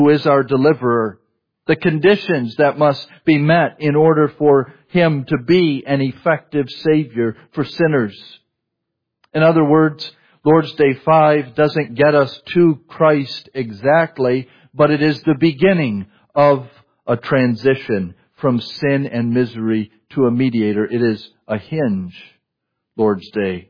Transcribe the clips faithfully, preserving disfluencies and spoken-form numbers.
who is our deliverer, the conditions that must be met in order for Him to be an effective Savior for sinners. In other words, Lord's Day five doesn't get us to Christ exactly, but it is the beginning of a transition from sin and misery to a mediator. It is a hinge, Lord's Day.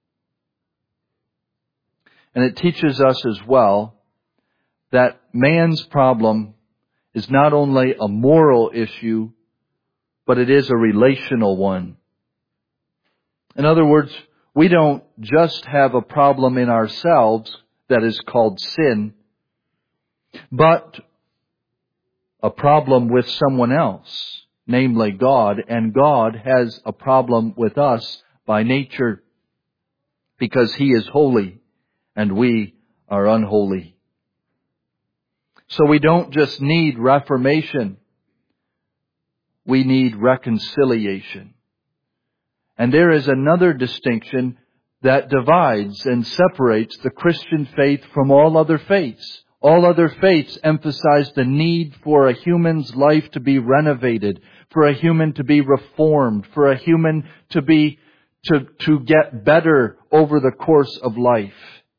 And it teaches us as well that man's problem is not only a moral issue, but it is a relational one. In other words, we don't just have a problem in ourselves that is called sin, but a problem with someone else, namely God. And God has a problem with us by nature because He is holy and we are unholy. So we don't just need reformation. We need reconciliation. And there is another distinction that divides and separates the Christian faith from all other faiths. All other faiths emphasize the need for a human's life to be renovated, for a human to be reformed, for a human to be, to, to get better over the course of life.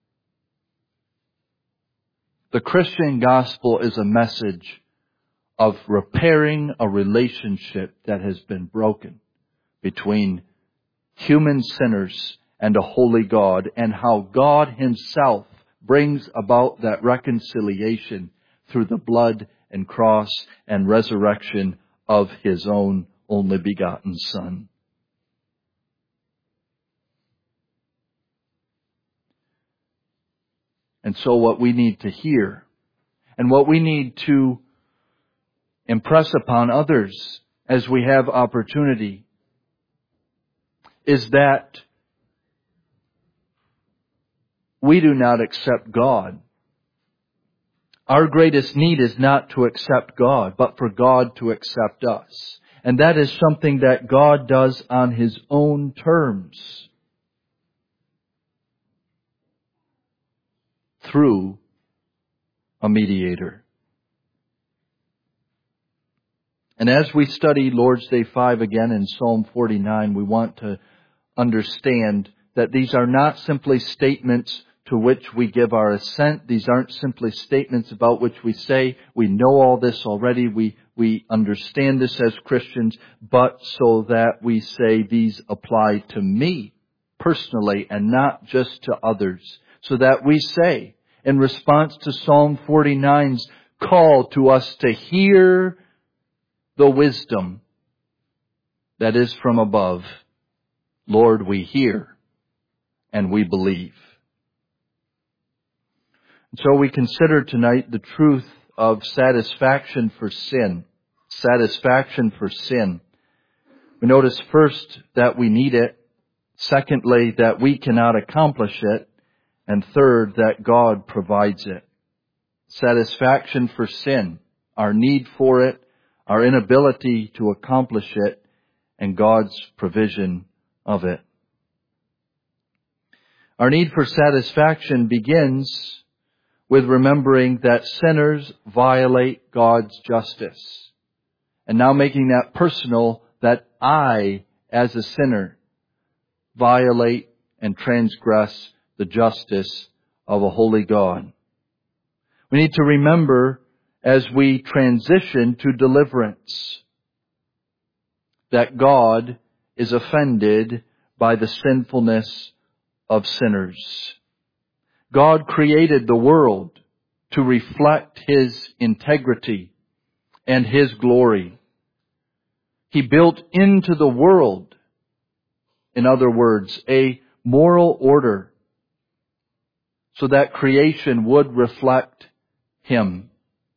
The Christian gospel is a message of repairing a relationship that has been broken between human sinners and a holy God, and how God Himself brings about that reconciliation through the blood and cross and resurrection of His own only begotten Son. And so what we need to hear and what we need to impress upon others as we have opportunity is that we do not accept God. Our greatest need is not to accept God, but for God to accept us. And that is something that God does on His own terms, through a mediator. And as we study Lord's Day five again in Psalm forty-nine, we want to understand that these are not simply statements to which we give our assent. These aren't simply statements about which we say, we know all this already, we, we understand this as Christians, but so that we say these apply to me personally and not just to others. So that we say, in response to Psalm forty-nine's call to us to hear the wisdom that is from above, Lord, we hear and we believe. And so we consider tonight the truth of satisfaction for sin. Satisfaction for sin. We notice first that we need it. Secondly, that we cannot accomplish it. And third, that God provides it. Satisfaction for sin, our need for it, our inability to accomplish it, and God's provision of it. Our need for satisfaction begins with remembering that sinners violate God's justice. And now making that personal, that I, as a sinner, violate and transgress the justice of a holy God. We need to remember as we transition to deliverance that God is offended by the sinfulness of sinners. God created the world to reflect His integrity and His glory. He built into the world, in other words, a moral order so that creation would reflect Him.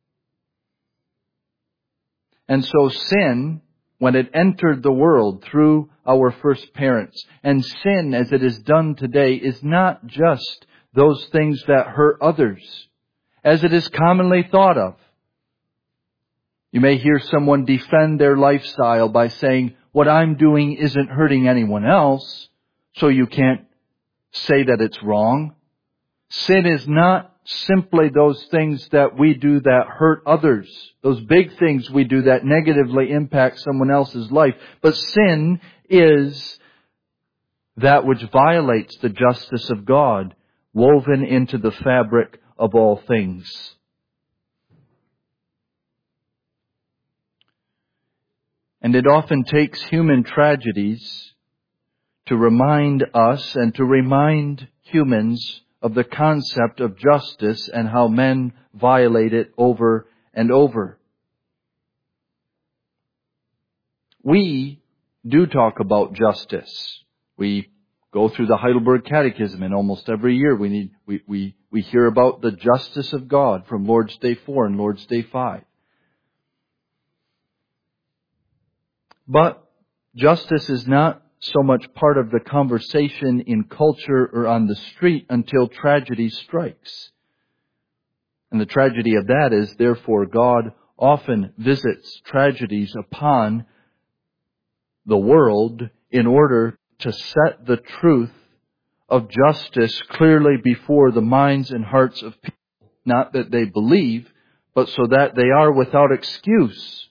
And so sin, when it entered the world through our first parents, and sin as it is done today is not just those things that hurt others, as it is commonly thought of. You may hear someone defend their lifestyle by saying, what I'm doing isn't hurting anyone else, so you can't say that it's wrong. Sin is not simply those things that we do that hurt others, those big things we do that negatively impact someone else's life, but sin is that which violates the justice of God, woven into the fabric of all things. And it often takes human tragedies to remind us and to remind humans of the concept of justice and how men violate it over and over. We do talk about justice. We go through the Heidelberg Catechism, and almost every year we need we, we, we hear about the justice of God from Lord's Day four and Lord's Day five. But justice is not so much part of the conversation in culture or on the street until tragedy strikes. And the tragedy of that is, therefore, God often visits tragedies upon the world in order to set the truth of justice clearly before the minds and hearts of people. Not that they believe, but so that they are without excuse.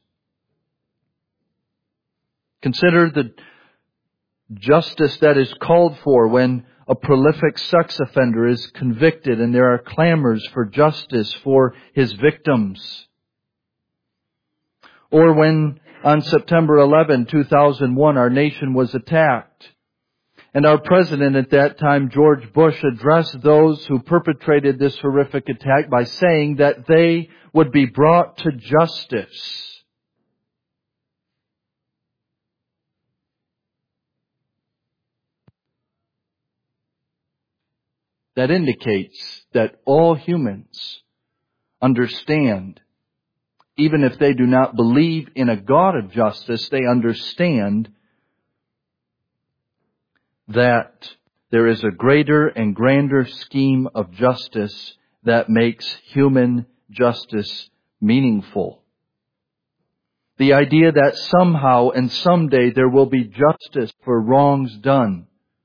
Consider the justice that is called for when a prolific sex offender is convicted and there are clamors for justice for his victims. Or when on September eleventh, two thousand one, our nation was attacked. And our president at that time, George Bush, addressed those who perpetrated this horrific attack by saying that they would be brought to justice. That indicates that all humans understand, even if they do not believe in a God of justice, they understand that there is a greater and grander scheme of justice that makes human justice meaningful. The idea that somehow and someday there will be justice for wrongs done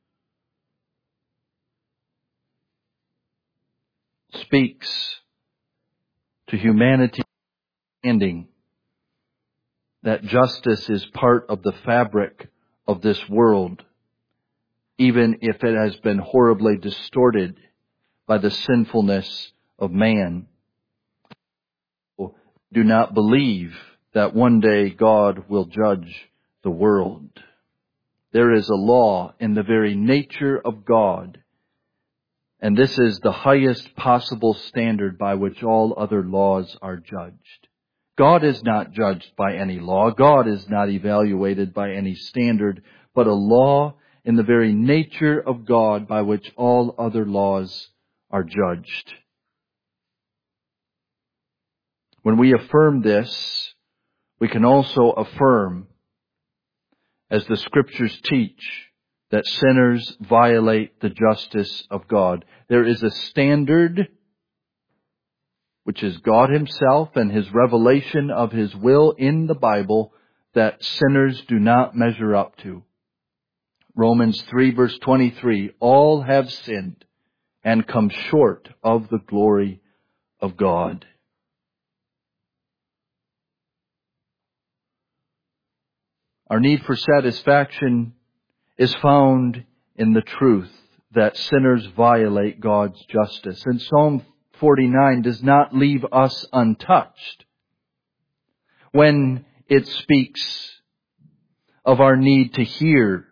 speaks to humanity understanding that justice is part of the fabric of this world, even if it has been horribly distorted by the sinfulness of man. Do not believe that one day God will judge the world. There is a law in the very nature of God, and this is the highest possible standard by which all other laws are judged. God is not judged by any law. God is not evaluated by any standard, but a law in the very nature of God by which all other laws are judged. When we affirm this, we can also affirm, as the Scriptures teach, that sinners violate the justice of God. There is a standard, which is God Himself and His revelation of His will in the Bible, that sinners do not measure up to. Romans three verse twenty-three, all have sinned and come short of the glory of God. Our need for satisfaction is found in the truth that sinners violate God's justice. And Psalm forty-nine does not leave us untouched when it speaks of our need to hear.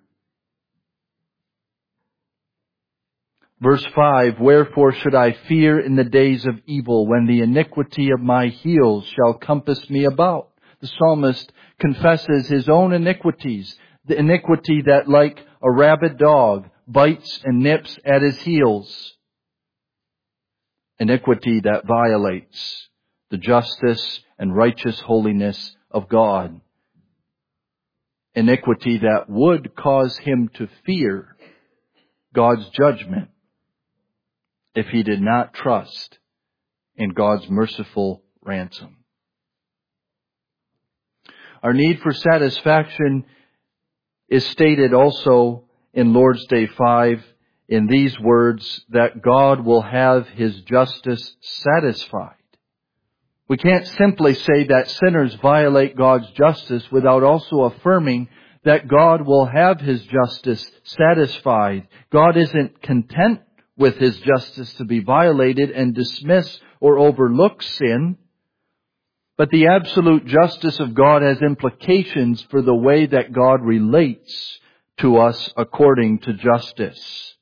Verse five, wherefore should I fear in the days of evil, when the iniquity of my heels shall compass me about? The psalmist confesses his own iniquities, the iniquity that, like a rabid dog, bites and nips at his heels. Iniquity that violates the justice and righteous holiness of God. Iniquity that would cause him to fear God's judgment if he did not trust in God's merciful ransom. Our need for satisfaction is stated also in Lord's Day five in these words that God will have His justice satisfied. We can't simply say that sinners violate God's justice without also affirming that God will have His justice satisfied. God isn't content with His justice to be violated and dismiss or overlook sin. But the absolute justice of God has implications for the way that God relates to us according to justice.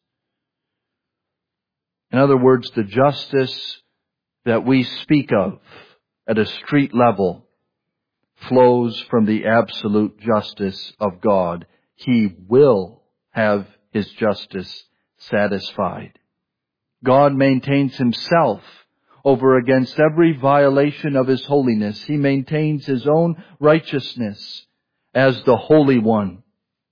In other words, the justice that we speak of at a street level flows from the absolute justice of God. He will have His justice satisfied. God maintains Himself over against every violation of His holiness. He maintains His own righteousness as the Holy One.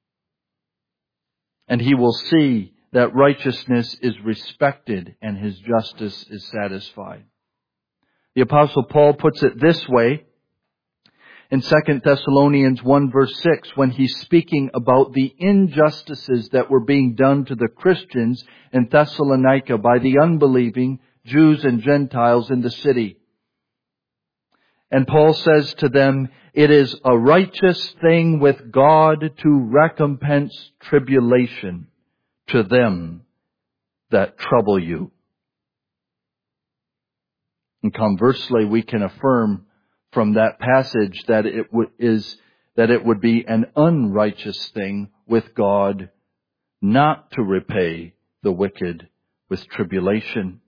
And He will see that righteousness is respected and His justice is satisfied. The Apostle Paul puts it this way in Second Thessalonians one verse six, when he's speaking about the injustices that were being done to the Christians in Thessalonica by the unbelieving Jews and Gentiles in the city. And Paul says to them, "It is a righteous thing with God to recompense tribulation to them that trouble you." And conversely, we can affirm from that passage that it w- is that it would be an unrighteous thing with God not to repay the wicked with tribulation.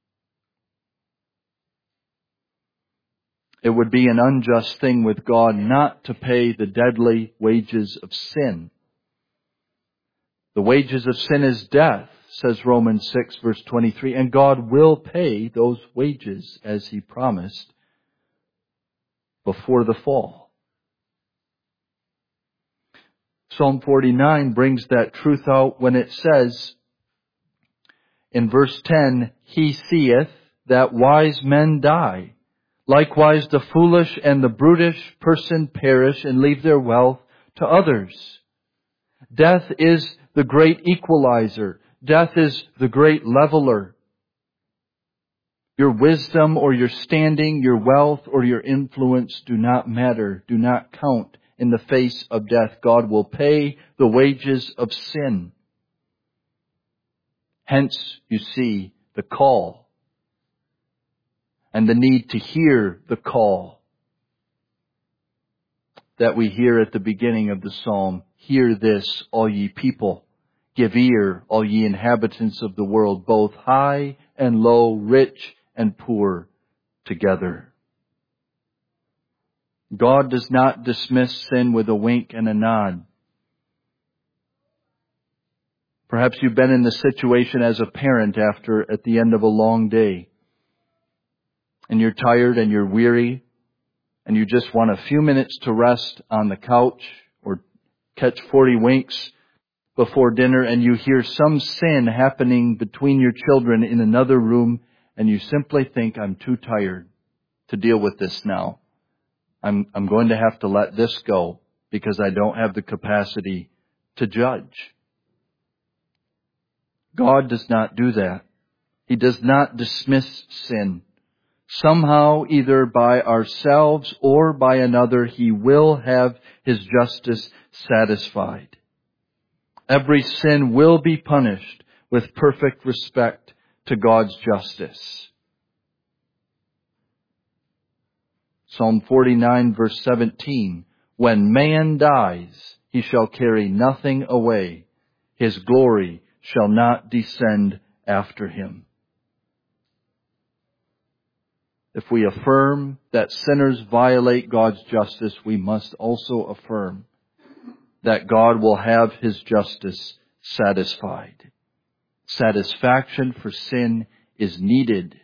It would be an unjust thing with God not to pay the deadly wages of sin. The wages of sin is death, says Romans six verse twenty-three, and God will pay those wages as He promised before the fall. Psalm forty-nine brings that truth out when it says in verse ten, "He seeth that wise men die. Likewise the foolish and the brutish person perish and leave their wealth to others." Death is the great equalizer. Death is the great leveler. Your wisdom or your standing, your wealth or your influence do not matter, do not count in the face of death. God will pay the wages of sin. Hence, you see the call and the need to hear the call that we hear at the beginning of the psalm. "Hear this, all ye people. Give ear, all ye inhabitants of the world, both high and low, rich and poor together." God does not dismiss sin with a wink and a nod. Perhaps you've been in the situation as a parent after, at the end of a long day, and you're tired and you're weary, and you just want a few minutes to rest on the couch or catch forty winks before dinner, and you hear some sin happening between your children in another room, and you simply think, "I'm too tired to deal with this now. I'm, I'm going to have to let this go because I don't have the capacity to judge." God does not do that. He does not dismiss sin. Somehow, either by ourselves or by another, He will have His justice satisfied. Every sin will be punished with perfect respect to God's justice. Psalm forty-nine verse seventeen, "When man dies, he shall carry nothing away. His glory shall not descend after him." If we affirm that sinners violate God's justice, we must also affirm that God will have His justice satisfied. Satisfaction for sin is needed.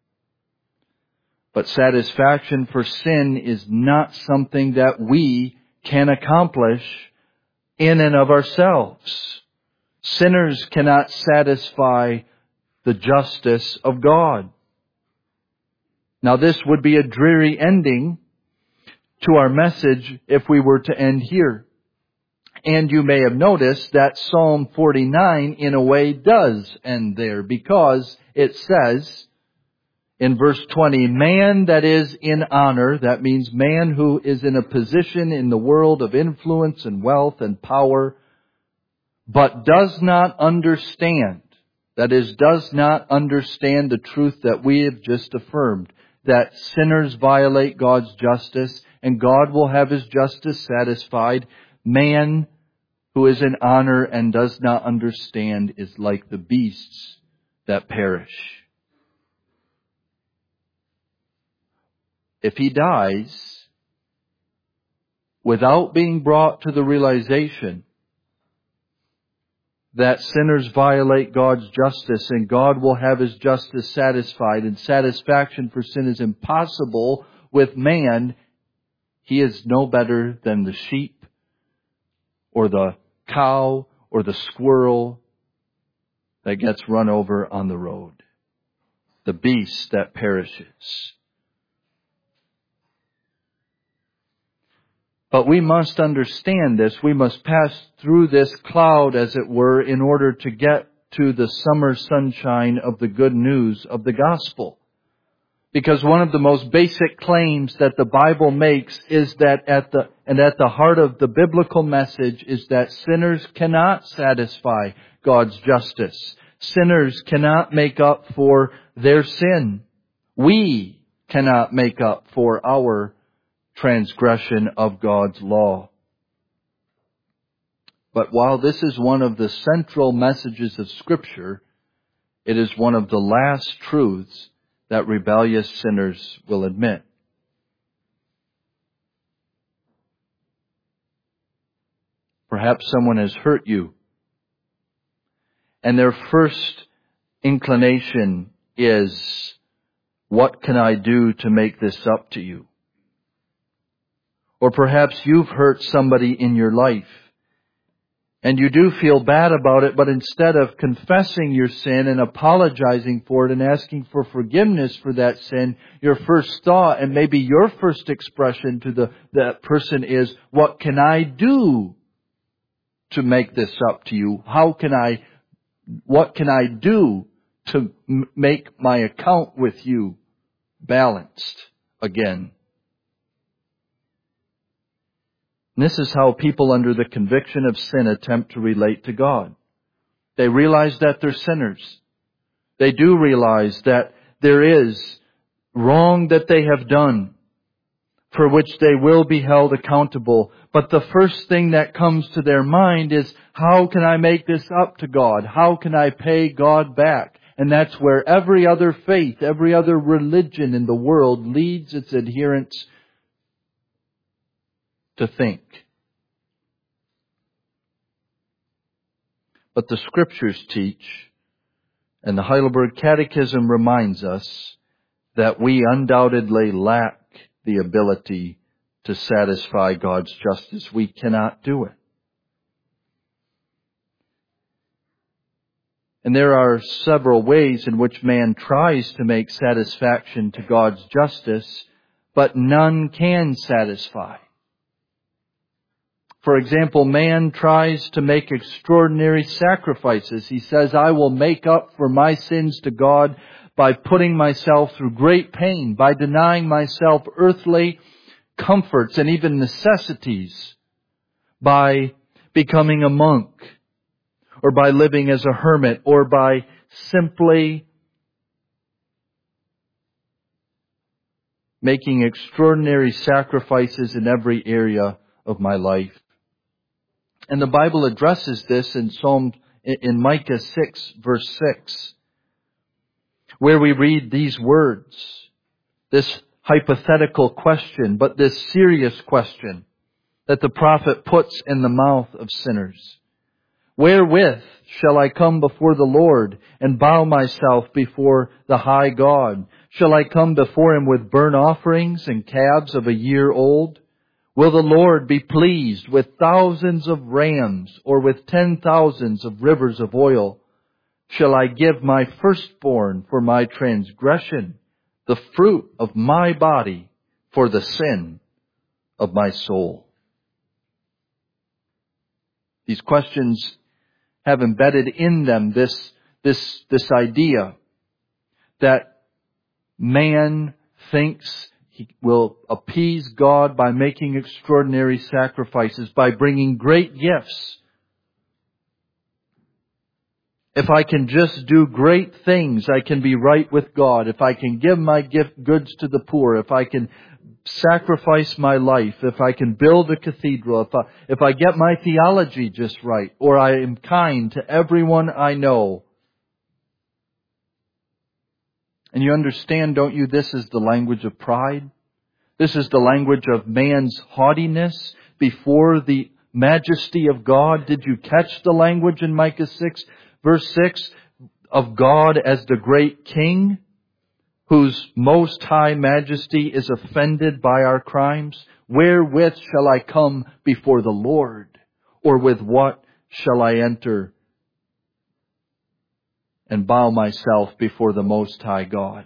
But satisfaction for sin is not something that we can accomplish in and of ourselves. Sinners cannot satisfy the justice of God. Now, this would be a dreary ending to our message if we were to end here. And you may have noticed that Psalm forty-nine in a way does end there, because it says in verse twenty, man that is in honor, that means man who is in a position in the world of influence and wealth and power, but does not understand, that is, does not understand the truth that we have just affirmed, that sinners violate God's justice and God will have His justice satisfied. Man who is in honor and does not understand is like the beasts that perish. If he dies without being brought to the realization that sinners violate God's justice and God will have His justice satisfied, and satisfaction for sin is impossible with man, he is no better than the sheep or the cow or the squirrel that gets run over on the road. The beast that perishes. But we must understand this. We must pass through this cloud, as it were, in order to get to the summer sunshine of the good news of the gospel. Because one of the most basic claims that the Bible makes is that at the, and at the heart of the biblical message is that sinners cannot satisfy God's justice. Sinners cannot make up for their sin. We cannot make up for our transgression of God's law. But while this is one of the central messages of Scripture, it is one of the last truths that rebellious sinners will admit. Perhaps someone has hurt you, and their first inclination is, what can I do to make this up to you? Or perhaps you've hurt somebody in your life, and you do feel bad about it, but instead of confessing your sin and apologizing for it and asking for forgiveness for that sin, your first thought and maybe your first expression to the that person is, what can I do to make this up to you? How can I, what can I do to m- make my account with you balanced again? And this is how people under the conviction of sin attempt to relate to God. They realize that they're sinners. They do realize that there is wrong that they have done for which they will be held accountable. But the first thing that comes to their mind is, how can I make this up to God? How can I pay God back? And that's where every other faith, every other religion in the world leads its adherents to think. But the Scriptures teach, and the Heidelberg Catechism reminds us, that we undoubtedly lack the ability to satisfy God's justice. We cannot do it. And there are several ways in which man tries to make satisfaction to God's justice, but none can satisfy. For example, man tries to make extraordinary sacrifices. He says, I will make up for my sins to God by putting myself through great pain, by denying myself earthly comforts and even necessities, by becoming a monk, or by living as a hermit, or by simply making extraordinary sacrifices in every area of my life. And the Bible addresses this in Psalm, in Micah six, verse six, where we read these words, this hypothetical question, but this serious question that the prophet puts in the mouth of sinners. Wherewith shall I come before the Lord and bow myself before the high God? Shall I come before Him with burnt offerings and calves of a year old? Will the Lord be pleased with thousands of rams, or with ten thousands of rivers of oil? Shall I give my firstborn for my transgression, the fruit of my body for the sin of my soul? These questions have embedded in them this, this, this idea that man thinks he will appease God by making extraordinary sacrifices, by bringing great gifts. If I can just do great things, I can be right with God. If I can give my gift goods to the poor, if I can sacrifice my life, if I can build a cathedral, if I, if I get my theology just right, or I am kind to everyone I know. And you understand, don't you, this is the language of pride. This is the language of man's haughtiness before the majesty of God. Did you catch the language in Micah six, verse six, of God as the great King, whose most high majesty is offended by our crimes? Wherewith shall I come before the Lord? Or with what shall I enter and bow myself before the Most High God?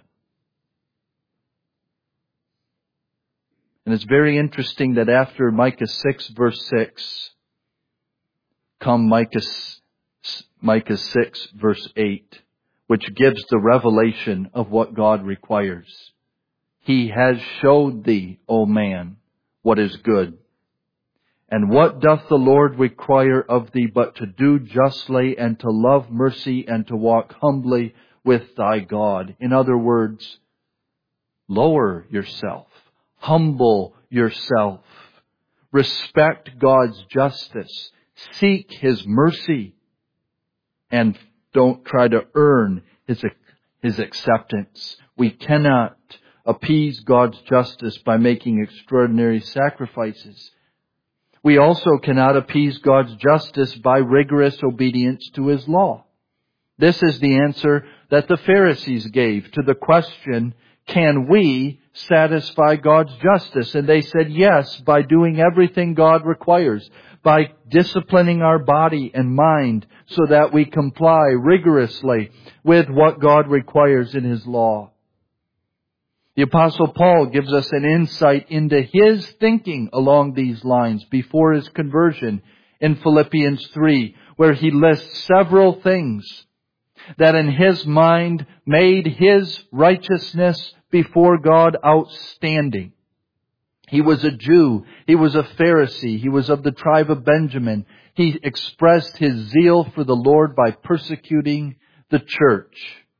And it's very interesting that after Micah six, verse six, come Micah, Micah six, verse eight, which gives the revelation of what God requires. He has showed thee, O man, what is good. And what doth the Lord require of thee but to do justly and to love mercy and to walk humbly with thy God? In other words, lower yourself. Humble yourself. Respect God's justice. Seek His mercy. And don't try to earn His, His acceptance. We cannot appease God's justice by making extraordinary sacrifices. We also cannot appease God's justice by rigorous obedience to His law. This is the answer that the Pharisees gave to the question, can we satisfy God's justice? And they said yes, by doing everything God requires, by disciplining our body and mind so that we comply rigorously with what God requires in His law. The Apostle Paul gives us an insight into his thinking along these lines before his conversion in Philippians three, where he lists several things that in his mind made his righteousness before God outstanding. He was a Jew. He was a Pharisee. He was of the tribe of Benjamin. He expressed his zeal for the Lord by persecuting the church.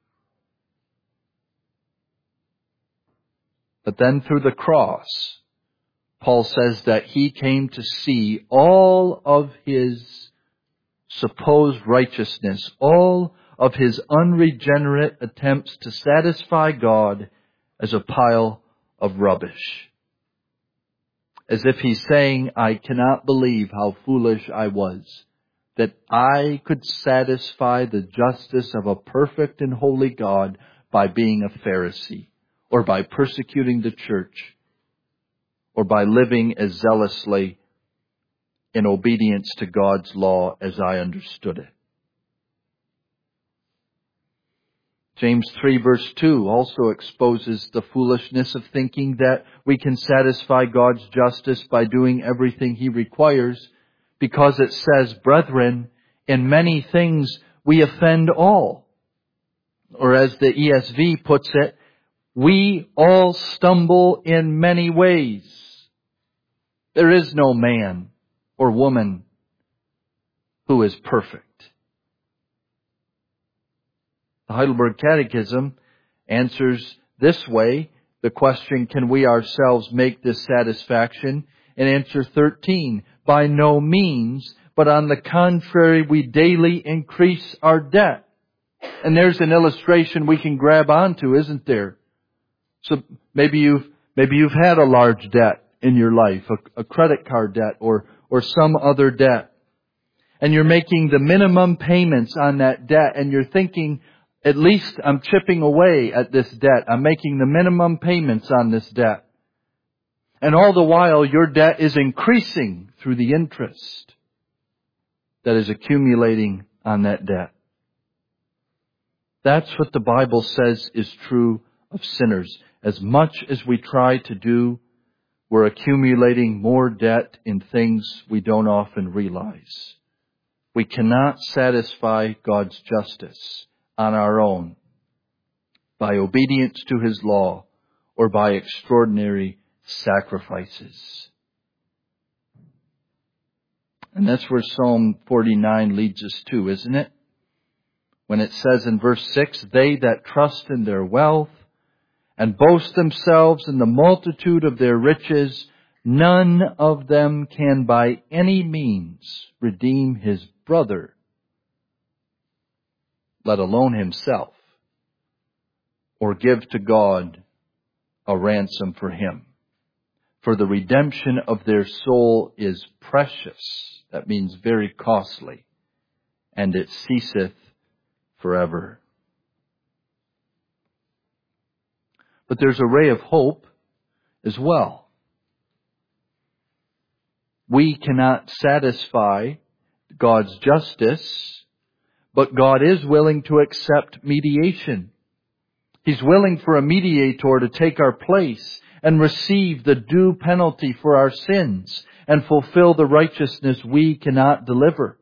But then through the cross, Paul says that he came to see all of his supposed righteousness, all of his unregenerate attempts to satisfy God as a pile of rubbish. As if he's saying, I cannot believe how foolish I was, that I could satisfy the justice of a perfect and holy God by being a Pharisee, or by persecuting the church, or by living as zealously in obedience to God's law as I understood it. James three verse two also exposes the foolishness of thinking that we can satisfy God's justice by doing everything He requires, because it says, brethren, in many things we offend all. Or as the E S V puts it, we all stumble in many ways. There is no man or woman who is perfect. The Heidelberg Catechism answers this way the question, can we ourselves make this satisfaction? In answer thirteen, by no means, but on the contrary, we daily increase our debt. And there's an illustration we can grab onto, isn't there? So maybe you've, maybe you've had a large debt in your life, a, a credit card debt or, or some other debt. And you're making the minimum payments on that debt, and you're thinking, at least I'm chipping away at this debt. I'm making the minimum payments on this debt. And all the while, your debt is increasing through the interest that is accumulating on that debt. That's what the Bible says is true of sinners. As much as we try to do, we're accumulating more debt in things we don't often realize. We cannot satisfy God's justice on our own by obedience to His law or by extraordinary sacrifices. And that's where Psalm forty-nine leads us to, isn't it? When it says in verse six, "They that trust in their wealth and boast themselves in the multitude of their riches, none of them can by any means redeem his brother, let alone himself, or give to God a ransom for him. For the redemption of their soul is precious," that means very costly, "and it ceaseth forever." But there's a ray of hope as well. We cannot satisfy God's justice, but God is willing to accept mediation. He's willing for a mediator to take our place and receive the due penalty for our sins and fulfill the righteousness we cannot deliver.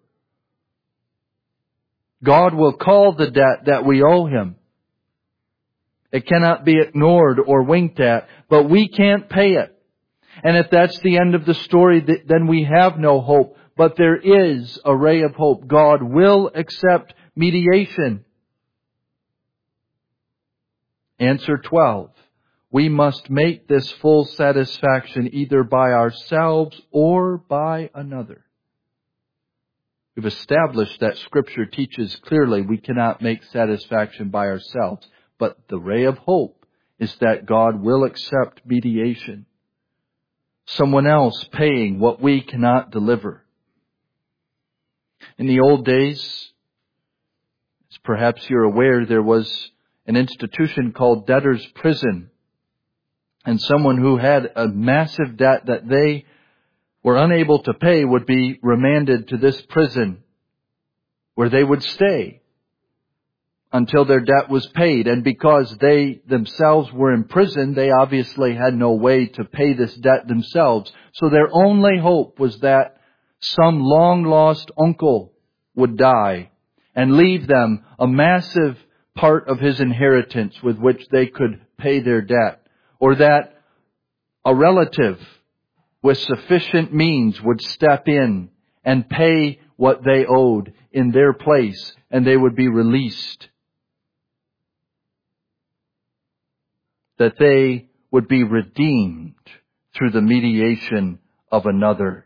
God will call the debt that we owe Him. It cannot be ignored or winked at, but we can't pay it. And if that's the end of the story, then we have no hope. But there is a ray of hope. God will accept mediation. Answer twelve. We must make this full satisfaction either by ourselves or by another. We've established that Scripture teaches clearly we cannot make satisfaction by ourselves. But the ray of hope is that God will accept mediation. Someone else paying what we cannot deliver. In the old days, as perhaps you're aware, there was an institution called debtor's prison. And someone who had a massive debt that they were unable to pay would be remanded to this prison, where they would stay until their debt was paid. And because they themselves were in prison, they obviously had no way to pay this debt themselves. So their only hope was that some long-lost uncle would die and leave them a massive part of his inheritance with which they could pay their debt. Or that a relative with sufficient means would step in and pay what they owed in their place, and they would be released. That they would be redeemed through the mediation of another.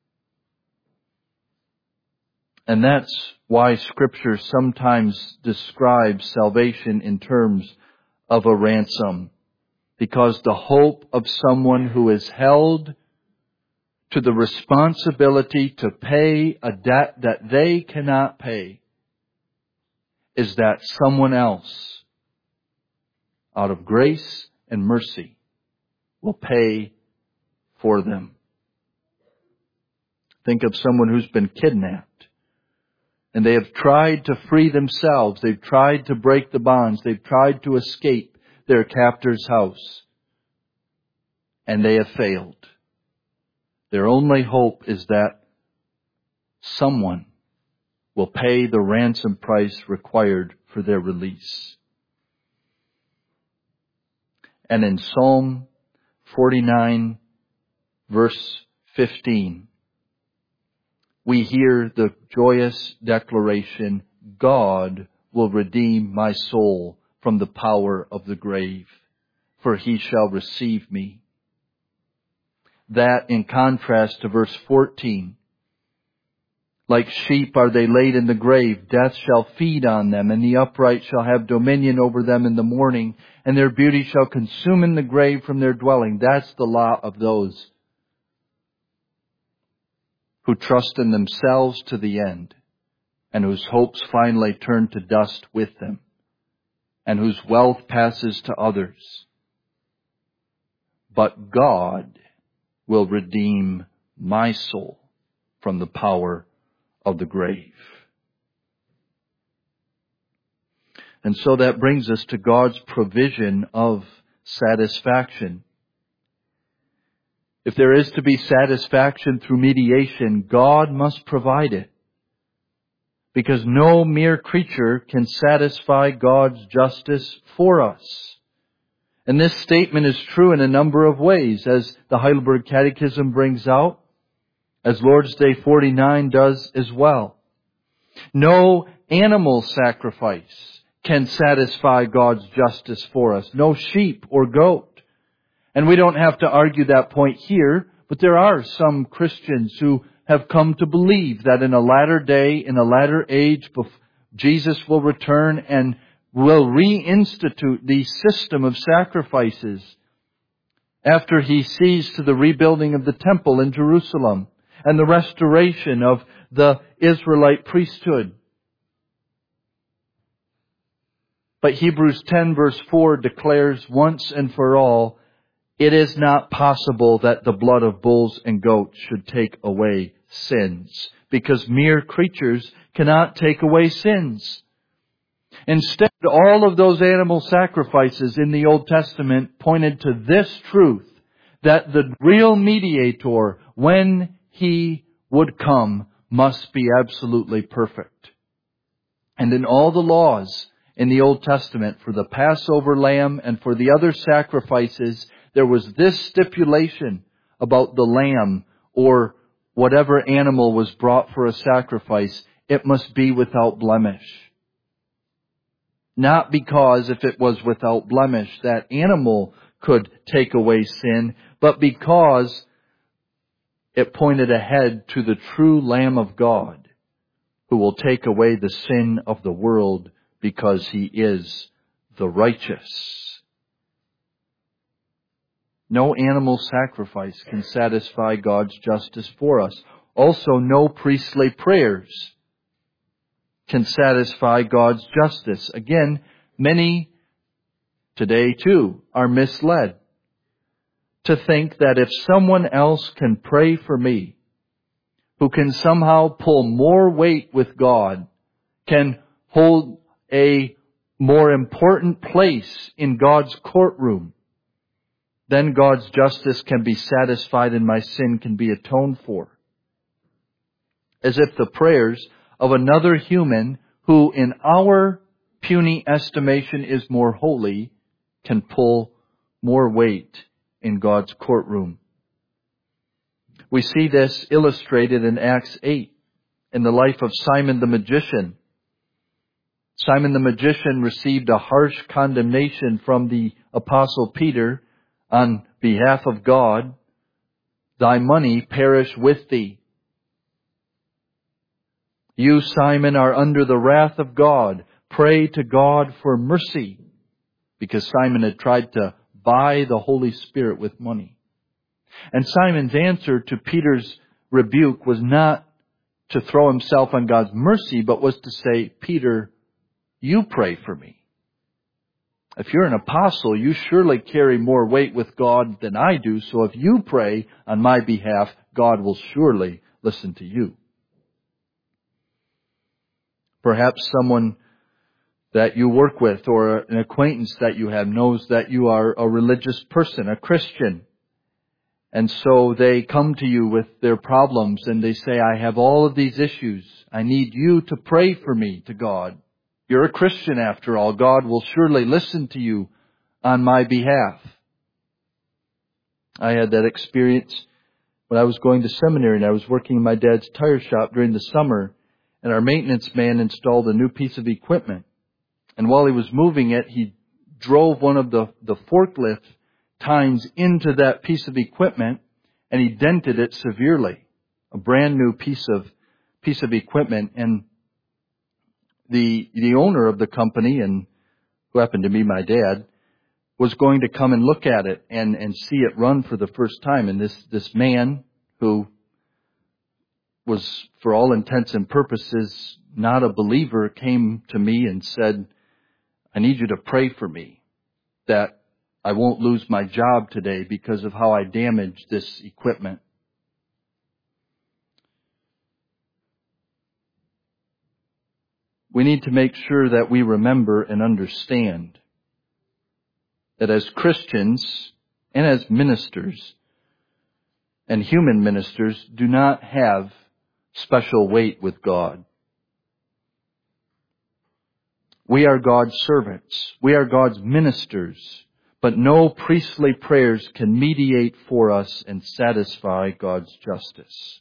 And that's why Scripture sometimes describes salvation in terms of a ransom. Because the hope of someone who is held to the responsibility to pay a debt that they cannot pay is that someone else, out of grace and mercy, will pay for them. Think of someone who's been kidnapped, and they have tried to free themselves. They've tried to break the bonds. They've tried to escape their captor's house, and they have failed. Their only hope is that someone will pay the ransom price required for their release. And in Psalm forty-nine, verse fifteen, we hear the joyous declaration, "God will redeem my soul from the power of the grave, for He shall receive me." That in contrast to verse fourteen, "Like sheep are they laid in the grave, death shall feed on them, and the upright shall have dominion over them in the morning, and their beauty shall consume in the grave from their dwelling." That's the lot of those who trust in themselves to the end, and whose hopes finally turn to dust with them, and whose wealth passes to others. But God will redeem my soul from the power of the grave. And so that brings us to God's provision of satisfaction. If there is to be satisfaction through mediation, God must provide it. because no mere creature can satisfy God's justice for us. And this statement is true in a number of ways, as the Heidelberg Catechism brings out, as Lord's Day forty-nine does as well. No animal sacrifice can satisfy God's justice for us. No sheep or goat. And we don't have to argue that point here, but there are some Christians who have come to believe that in a latter day, in a latter age, Jesus will return and will reinstitute the system of sacrifices after He sees to the rebuilding of the temple in Jerusalem and the restoration of the Israelite priesthood. But Hebrews ten verse four declares once and for all, it is not possible that the blood of bulls and goats should take away sins, because mere creatures cannot take away sins. Instead, all of those animal sacrifices in the Old Testament pointed to this truth, that the real mediator, when He would come, must be absolutely perfect. And in all the laws in the Old Testament for the Passover lamb and for the other sacrifices, there was this stipulation about the lamb or whatever animal was brought for a sacrifice. It must be without blemish. Not because if it was without blemish, that animal could take away sin, but because it pointed ahead to the true Lamb of God, who will take away the sin of the world because He is the righteous. No animal sacrifice can satisfy God's justice for us. Also, no priestly prayers can satisfy God's justice. Again, many today too are misled to think that if someone else can pray for me, who can somehow pull more weight with God, can hold a more important place in God's courtroom, then God's justice can be satisfied and my sin can be atoned for. As if the prayers of another human who in our puny estimation is more holy can pull more weight in God's courtroom. We see this illustrated in Acts eight in the life of Simon the magician. Simon the magician received a harsh condemnation from the Apostle Peter on behalf of God. Thy money perish with thee. You, Simon, are under the wrath of God. Pray to God for mercy. Because Simon had tried to buy the Holy Spirit with money. And Simon's answer to Peter's rebuke was not to throw himself on God's mercy, but was to say, Peter, you pray for me. If you're an apostle, you surely carry more weight with God than I do. So if you pray on my behalf, God will surely listen to you. Perhaps someone that you work with or an acquaintance that you have knows that you are a religious person, a Christian. And so they come to you with their problems and they say, I have all of these issues. I need you to pray for me to God. You're a Christian after all. God will surely listen to you on my behalf. I had that experience when I was going to seminary and I was working in my dad's tire shop during the summer, and our maintenance man installed a new piece of equipment. And while he was moving it, he drove one of the, the forklift tines into that piece of equipment and he dented it severely. A brand new piece of piece of equipment. And the the owner of the company, and who happened to be my dad, was going to come and look at it and, and see it run for the first time. And this, this man who was, for all intents and purposes, not a believer, came to me and said, I need you to pray for me that I won't lose my job today because of how I damaged this equipment. We need to make sure that we remember and understand that as Christians and as ministers and human ministers do not have special weight with God. We are God's servants. We are God's ministers. But no priestly prayers can mediate for us and satisfy God's justice.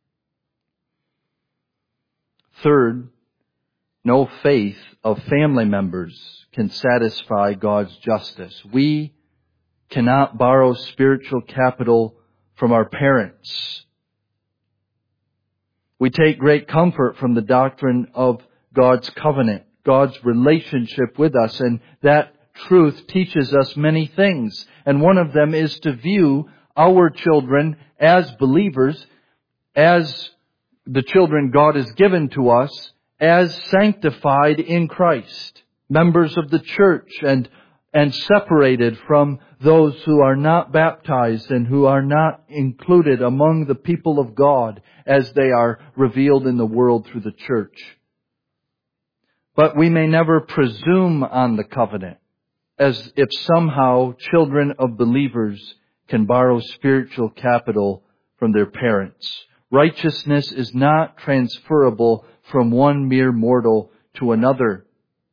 Third, no faith of family members can satisfy God's justice. We cannot borrow spiritual capital from our parents. We take great comfort from the doctrine of God's covenant, God's relationship with us, and that truth teaches us many things. And one of them is to view our children as believers, as the children God has given to us, as sanctified in Christ, members of the church, and and separated from those who are not baptized and who are not included among the people of God as they are revealed in the world through the church. But we may never presume on the covenant, as if somehow children of believers can borrow spiritual capital from their parents. Righteousness is not transferable from one mere mortal to another.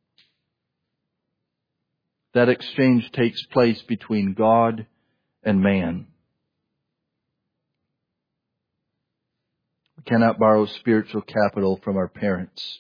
That exchange takes place between God and man. We cannot borrow spiritual capital from our parents.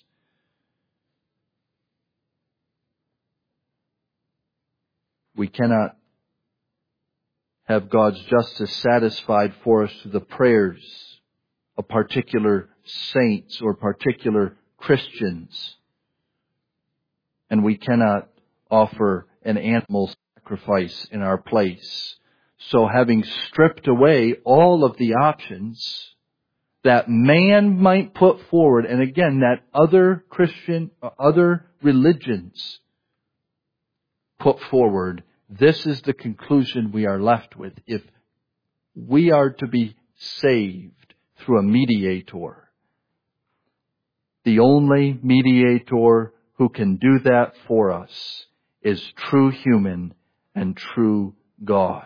We cannot have God's justice satisfied for us through the prayers of particular saints or particular Christians. And we cannot offer an animal sacrifice in our place. So having stripped away all of the options that man might put forward, and again, that other Christian, other religions put forward, this is the conclusion we are left with. If we are to be saved through a mediator, the only mediator who can do that for us is true human and true God.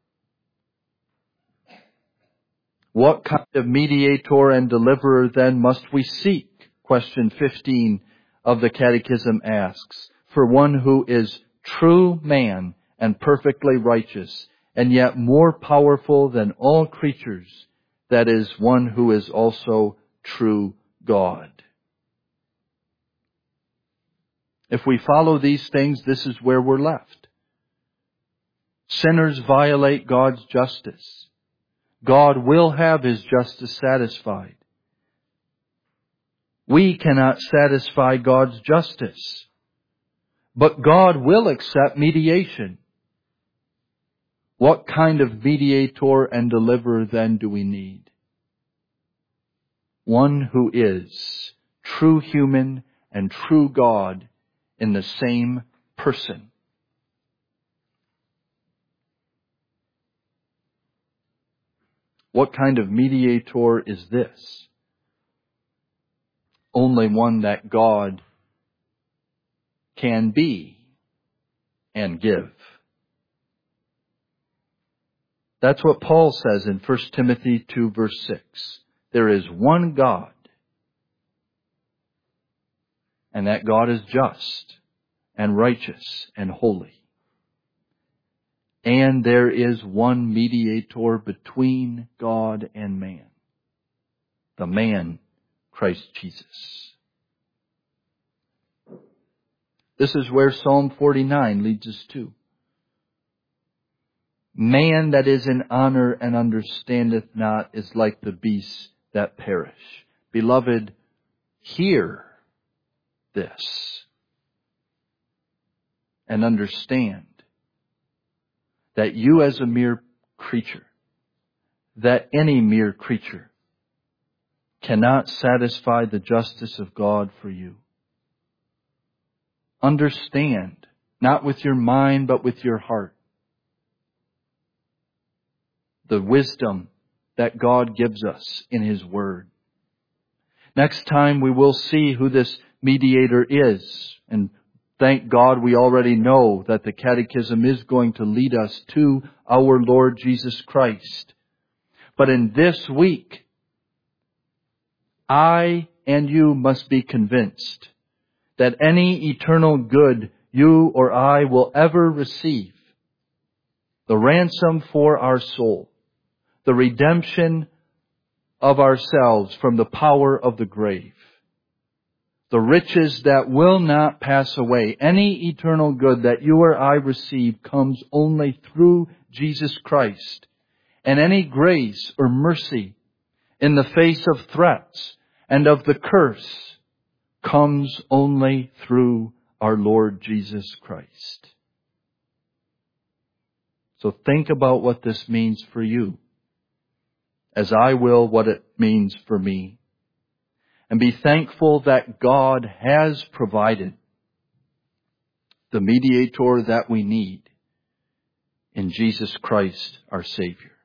What kind of mediator and deliverer then must we seek? Question fifteen of the Catechism asks. For one who is true man and perfectly righteous, and yet more powerful than all creatures, that is, one who is also true God. If we follow these things, this is where we're left. Sinners violate God's justice. God will have His justice satisfied. We cannot satisfy God's justice, but God will accept mediation. What kind of mediator and deliverer then do we need? One who is true human and true God in the same person. What kind of mediator is this? Only one that God can be and give. That's what Paul says in First Timothy two verse six. There is one God, and that God is just and righteous and holy. And there is one mediator between God and man, the man, Christ Jesus. This is where Psalm forty-nine leads us to. Man that is in honor and understandeth not is like the beasts that perish. Beloved, hear this and understand that you as a mere creature, that any mere creature cannot satisfy the justice of God for you. Understand, not with your mind, but with your heart, the wisdom that God gives us in His Word. Next time we will see who this mediator is. And thank God we already know that the Catechism is going to lead us to our Lord Jesus Christ. But in this week, I and you must be convinced that any eternal good you or I will ever receive, the ransom for our soul, the redemption of ourselves from the power of the grave, the riches that will not pass away, any eternal good that you or I receive comes only through Jesus Christ. And any grace or mercy in the face of threats and of the curse comes only through our Lord Jesus Christ. So think about what this means for you, as I will what it means for me. And be thankful that God has provided the mediator that we need in Jesus Christ, our Savior.